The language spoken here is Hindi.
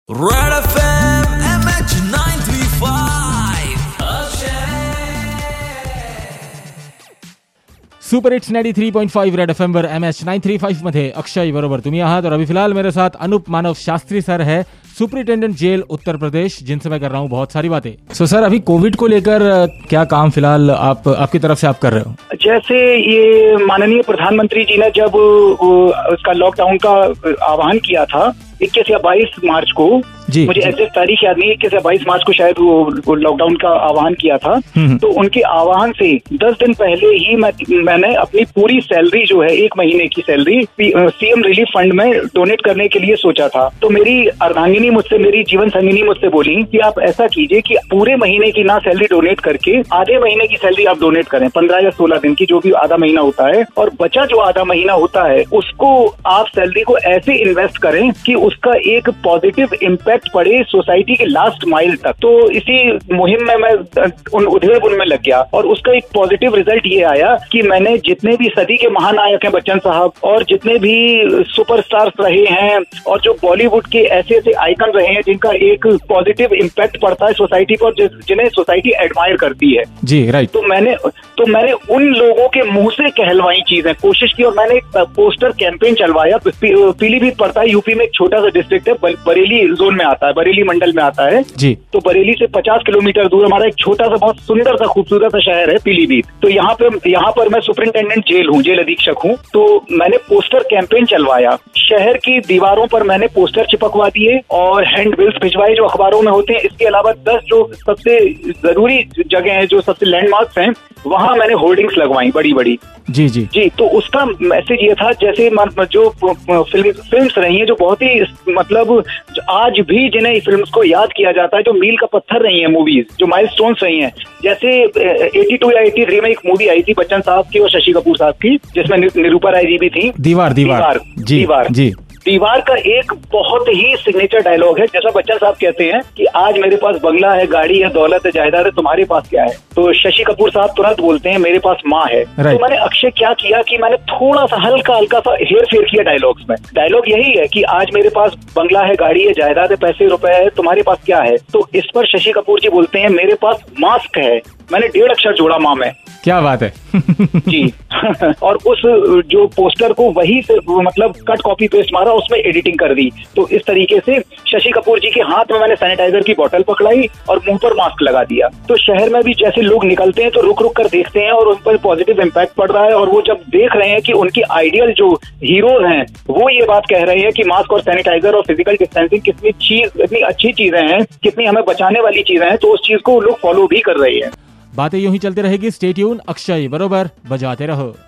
Red FM MH 935 super hits 93.5 Red FM वर MH 935 मध्ये अक्षय बरोबर तुम्ही आहात और अभी फिलहाल मेरे साथ अनूप मानव शास्त्री सर है, सुपरिटेंडेंट जेल उत्तर प्रदेश, जिनसे मैं कर रहा हूँ बहुत सारी बातें। सर अभी कोविड को लेकर क्या काम फिलहाल आपकी तरफ से आप कर रहे हो? जैसे ये माननीय प्रधानमंत्री जी ने जब उसका लॉकडाउन का आह्वान किया था 21 या 22 मार्च को, मुझे एग्जैक्ट तारीख याद नहीं, 21 या 22 मार्च को शायद वो लॉकडाउन का आह्वान किया था। तो उनके आह्वान से 10 दिन पहले ही मैंने अपनी पूरी सैलरी जो है 1 महीने की सैलरी सीएम रिलीफ फंड में डोनेट करने के लिए सोचा था। तो मेरी अर्धांगिनी मुझसे, मेरी जीवन संगिनी मुझसे बोली कि आप ऐसा कीजिए कि पूरे महीने की ना सैलरी डोनेट करके आधे महीने की सैलरी आप डोनेट करें, 15 या 16 दिन की, जो भी आधा महीना होता है, और बचा जो आधा महीना होता है उसको आप सैलरी को ऐसे इन्वेस्ट करें कि उसका एक पॉजिटिव इम्पैक्ट पड़े सोसाइटी के लास्ट माइल तक। तो इसी मुहिम में मैं उधेड़-बुन में लग गया और उसका एक पॉजिटिव रिजल्ट ये आया कि मैंने जितने भी सदी के महानायक हैं बच्चन साहब, और जितने भी सुपरस्टार्स रहे हैं और जो बॉलीवुड के ऐसे ऐसे आइकन रहे हैं जिनका एक पॉजिटिव इम्पैक्ट पड़ता है सोसाइटी पर, जिन्हें सोसाइटी एडमायर करती है जी, राइट। तो मैंने उन लोगों के मुंह से कहलवाई चीजें कोशिश की और मैंने एक पोस्टर कैंपेन चलवाया। पीलीभीत पड़ता है, यूपी में एक छोटा सा डिस्ट्रिक्ट है, बरेली जोन में आता है, बरेली मंडल में आता है जी। तो बरेली से 50 किलोमीटर दूर हमारा एक छोटा सा बहुत सुंदर सा खूबसूरत सा शहर है पीलीभीत। तो यहाँ पर मैं सुपरिटेंडेंट जेल हूँ, जेल अधीक्षक हूँ। तो मैंने पोस्टर कैंपेन चलवाया, शहर की दीवारों पर मैंने पोस्टर चिपकवा दिए और हैंड बिल्स भिजवाए जो अखबारों में होते हैं। इसके अलावा 10 जो सबसे जरूरी जगह हैं, जो सबसे लैंडमार्क्स हैं, वहां मैंने होर्डिंग्स लगवाई बड़ी बड़ी जी। तो उसका मैसेज ये था, जैसे जो फिल्म्स रही हैं जो बहुत ही मतलब आज भी जिन्हें फिल्म्स को याद किया जाता है, जो मील का पत्थर रही हैं मूवीज, जो माइलस्टोन्स रही हैं, जैसे 82 या 83 में एक मूवी आई थी बच्चन साहब की और शशि कपूर साहब की, जिसमें निरूपा राय जी भी थी, दीवार का एक बहुत ही सिग्नेचर डायलॉग है, जैसा बच्चन साहब कहते हैं कि आज मेरे पास बंगला है, गाड़ी है, दौलत है, जायदाद है, तुम्हारे पास क्या है? तो शशि कपूर साहब तुरंत बोलते हैं मेरे पास माँ है। तो मैंने अक्षय क्या किया कि मैंने थोड़ा सा हल्का सा हेर फेर किया डायलॉग्स में। डायलॉग यही है कि आज मेरे पास बंगला है, गाड़ी है, जायदाद है, पैसे रुपए है, तुम्हारे पास क्या है? तो इस पर शशि कपूर जी बोलते हैं मेरे पास मास्क है। मैंने 1.5 अक्षर जोड़ा माँ में। क्या बात है जी। और उस जो पोस्टर को वही से मतलब कट कॉपी पेस्ट मारा, उसमें एडिटिंग कर दी। तो इस तरीके से शशि कपूर जी के हाथ में मैंने सैनिटाइजर की बोतल पकड़ाई और मुंह पर मास्क लगा दिया। तो शहर में भी जैसे लोग निकलते हैं तो रुक रुक कर देखते हैं और उन पर पॉजिटिव इम्पैक्ट पड़ रहा है, और वो जब देख रहे हैं कि उनकी आइडियल जो हीरोज हैं वो ये बात कह रहे हैं कि मास्क और सैनिटाइजर और फिजिकल डिस्टेंसिंग कितनी अच्छी चीजें हैं, कितनी हमें बचाने वाली चीजें हैं, तो उस चीज को लोग फॉलो भी कर रहे हैं। बातें यूं ही चलती रहेगी। स्टे ट्यून, अक्षय बरोबर बजाते रहो।